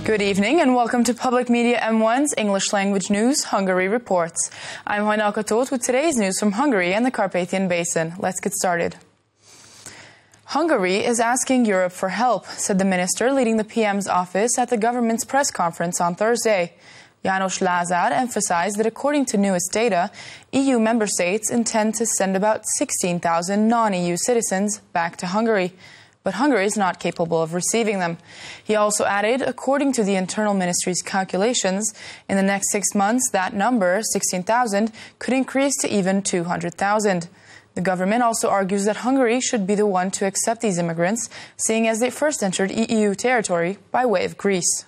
Good evening and welcome to Public Media M1's English language news, Hungary Reports. I'm Hajnalka Tóth with today's news from Hungary and the Carpathian Basin. Let's get started. Hungary is asking Europe for help, said the minister leading the PM's office at the government's press conference on Thursday. János Lázár emphasized that according to newest data, EU member states intend to send about 16,000 non-EU citizens back to Hungary. But Hungary is not capable of receiving them. He also added, according to the Internal Ministry's calculations, in the next 6 months, that number, 16,000, could increase to even 200,000. The government also argues that Hungary should be the one to accept these immigrants, seeing as they first entered EU territory by way of Greece.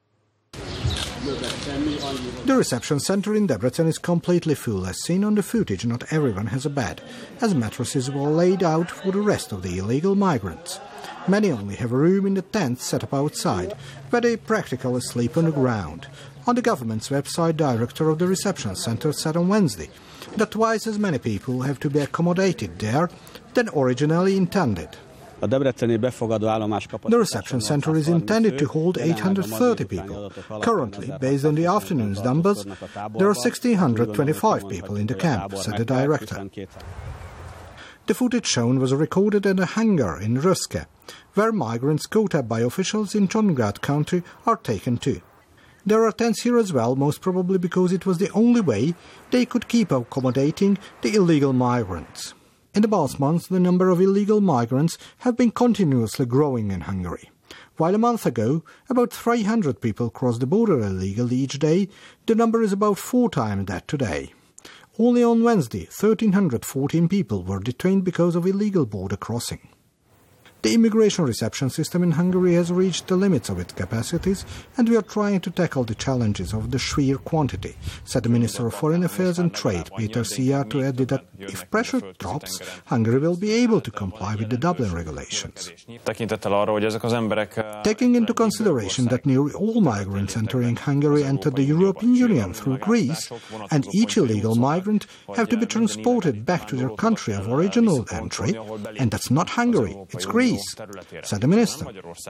The reception centre in Debrecen is completely full. As seen on the footage, not everyone has a bed, as mattresses were laid out for the rest of the illegal migrants. Many only have a room in the tents set up outside, where they practically sleep on the ground. On the government's website, director of the reception centre said on Wednesday that twice as many people have to be accommodated there than originally intended. The reception centre is intended to hold 830 people. Currently, based on the afternoon's numbers, there are 1,625 people in the camp, said the director. The footage shown was recorded at a hangar in Röszke, where migrants caught up by officials in Csongrád country are taken to. There are tents here as well, most probably because it was the only way they could keep accommodating the illegal migrants. In the past months, the number of illegal migrants have been continuously growing in Hungary. While a month ago, about 300 people crossed the border illegally each day, the number is about 4 times that today. Only on Wednesday, 1,314 people were detained because of illegal border crossing. The immigration reception system in Hungary has reached the limits of its capacities, and we are trying to tackle the challenges of the sheer quantity, said the Minister of Foreign Affairs and Trade, Péter Szijjártó, added that if pressure drops, Hungary will be able to comply with the Dublin regulations. Taking into consideration that nearly all migrants entering Hungary entered the European Union through Greece, and each illegal migrant have to be transported back to their country of original entry, and that's not Hungary, it's Greece, said the minister.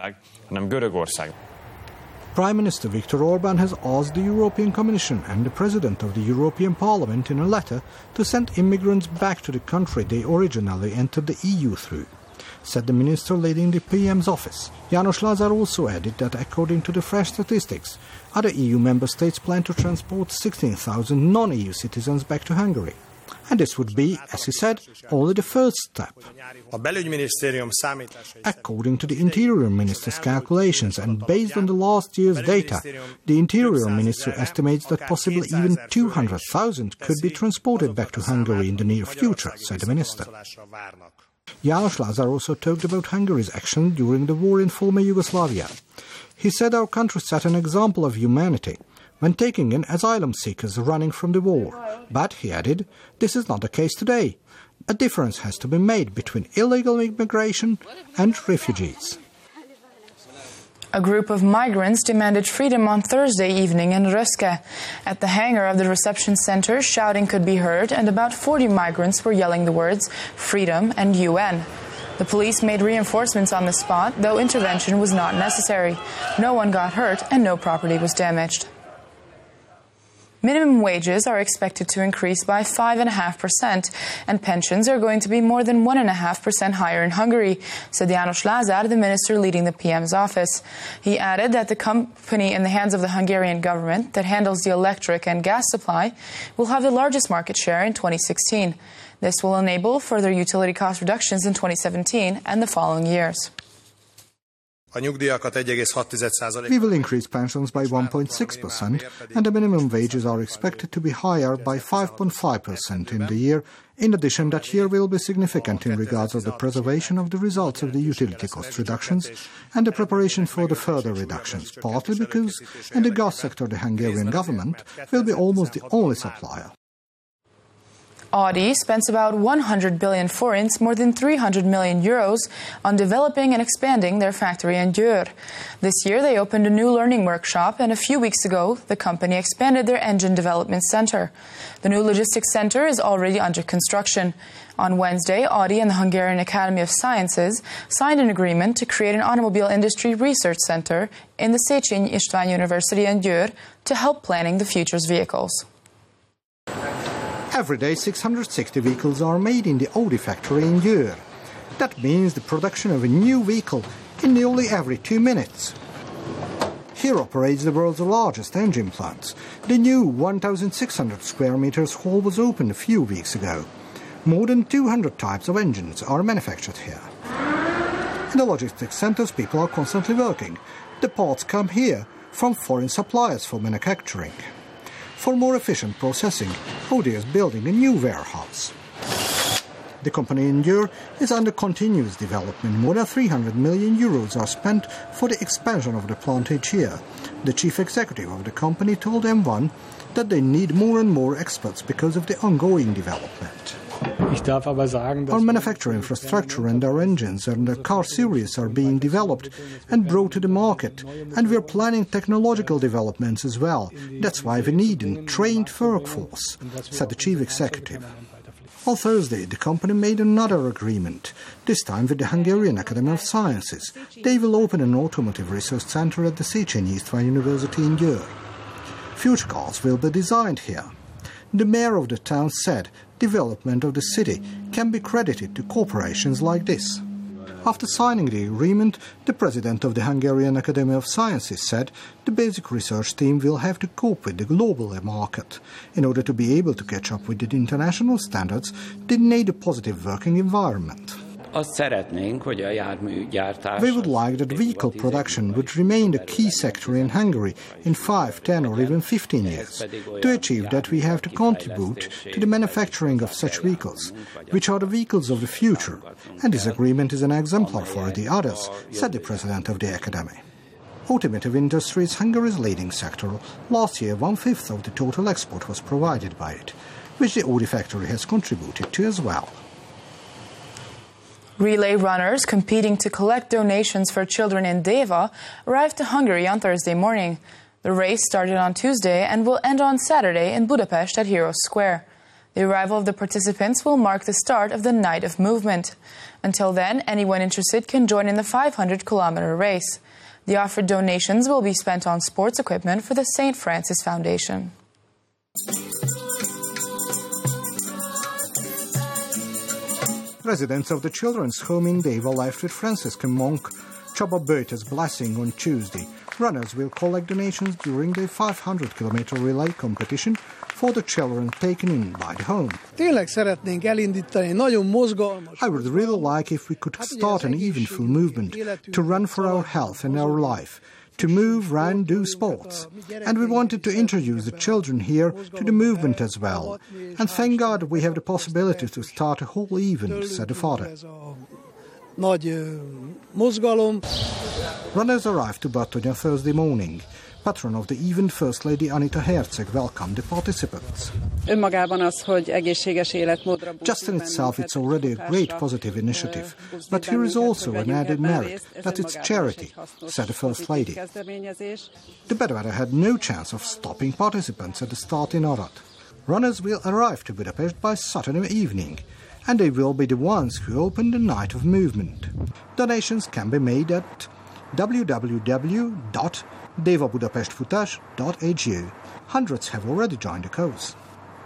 Prime Minister Viktor Orbán has asked the European Commission and the President of the European Parliament in a letter to send immigrants back to the country they originally entered the EU through, said the minister leading the PM's office. János Lázár also added that according to the fresh statistics, other EU member states plan to transport 16,000 non-EU citizens back to Hungary. And this would be, as he said, only the first step. According to the Interior Minister's calculations and based on the last year's data, the Interior Minister estimates that possibly even 200,000 could be transported back to Hungary in the near future, said the minister. János Lázár also talked about Hungary's action during the war in former Yugoslavia. He said our country set an example of humanity when taking in asylum seekers running from the war. But, he added, this is not the case today. A difference has to be made between illegal immigration and refugees. A group of migrants demanded freedom on Thursday evening in Röszke. At the hangar of the reception center, shouting could be heard, and about 40 migrants were yelling the words "freedom" and UN. The police made reinforcements on the spot, though intervention was not necessary. No one got hurt and no property was damaged. Minimum wages are expected to increase by 5.5%, and pensions are going to be more than 1.5% higher in Hungary, said János Lázár, the minister leading the PM's office. He added that the company in the hands of the Hungarian government that handles the electric and gas supply will have the largest market share in 2016. This will enable further utility cost reductions in 2017 and the following years. We will increase pensions by 1.6%, and the minimum wages are expected to be higher by 5.5% in the year. In addition, that year will be significant in regards of the preservation of the results of the utility cost reductions and the preparation for the further reductions, partly because in the gas sector the Hungarian government will be almost the only supplier. Audi spends about 100 billion forints, more than 300 million euros, on developing and expanding their factory in Győr. This year they opened a new learning workshop, and a few weeks ago the company expanded their engine development center. The new logistics center is already under construction. On Wednesday, Audi and the Hungarian Academy of Sciences signed an agreement to create an automobile industry research center in the Széchenyi István University in Győr to help planning the future's vehicles. Every day 660 vehicles are made in the Audi factory in Győr. That means the production of a new vehicle in nearly every 2 minutes. Here operates the world's largest engine plant. The new 1,600 square meters hall was opened a few weeks ago. More than 200 types of engines are manufactured here. In the logistics centers, people are constantly working. The parts come here from foreign suppliers for manufacturing. For more efficient processing, Audi is building a new warehouse. The company in Győr is under continuous development. More than 300 million euros are spent for the expansion of the plant each year. The chief executive of the company told M1 that they need more and more experts because of the ongoing development. Our manufacturing infrastructure and our engines and the car series are being developed and brought to the market, and we are planning technological developments as well. That's why we need a trained workforce, said the chief executive. On Thursday, the company made another agreement, this time with the Hungarian Academy of Sciences. They will open an automotive research center at the Széchenyi István University in Győr. Future cars will be designed here. The mayor of the town said development of the city can be credited to corporations like this. After signing the agreement, the president of the Hungarian Academy of Sciences said the basic research team will have to cope with the global market. In order to be able to catch up with the international standards, they need a positive working environment. We would like that vehicle production would remain a key sector in Hungary in 5, 10 or even 15 years. To achieve that, we have to contribute to the manufacturing of such vehicles, which are the vehicles of the future. And this agreement is an exemplar for the others, said the president of the Academy. Automotive industry is Hungary's leading sector. Last year, 1/5 of the total export was provided by it, which the Audi factory has contributed to as well. Relay runners competing to collect donations for children in Deva arrived to Hungary on Thursday morning. The race started on Tuesday and will end on Saturday in Budapest at Heroes Square. The arrival of the participants will mark the start of the Night of Movement. Until then, anyone interested can join in the 500-kilometer race. The offered donations will be spent on sports equipment for the St. Francis Foundation. Residents of the children's home in Deva left with Franciscan monk Csaba Böjtö's blessing on Tuesday. Runners will collect donations during the 500-kilometer relay competition for the children taken in by the home. I would really like if we could start an eventful movement to run for our health and our life, to move, run, do sports. And we wanted to introduce the children here to the movement as well. And thank God we have the possibility to start a whole event, said the father. Runners arrived to Batonya Thursday morning. Patron of the event, First Lady Anita Herceg, welcomed the participants. Just in itself, it's already a great positive initiative. But here is also an added merit, that it's charity, said the First Lady. The bad weather had no chance of stopping participants at the start in Arad. Runners will arrive to Budapest by Saturday evening, and they will be the ones who open the Night of Movement. Donations can be made at www.devabudapestfutas.hu. Hundreds have already joined the cause.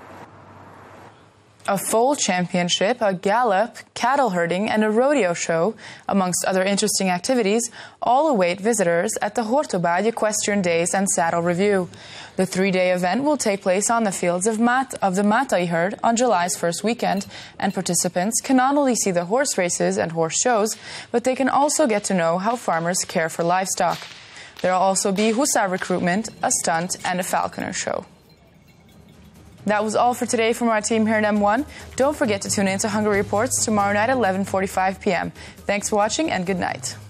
A foal championship, a gallop, cattle herding, and a rodeo show, amongst other interesting activities, all await visitors at the Hortobágy Equestrian Days and Saddle Review. The 3-day event will take place on the fields of the Mátai herd on July's first weekend, and participants can not only see the horse races and horse shows, but they can also get to know how farmers care for livestock. There will also be hussar recruitment, a stunt, and a falconer show. That was all for today from our team here at M1. Don't forget to tune in to Hungary Reports tomorrow night at 11:45 p.m. Thanks for watching and good night.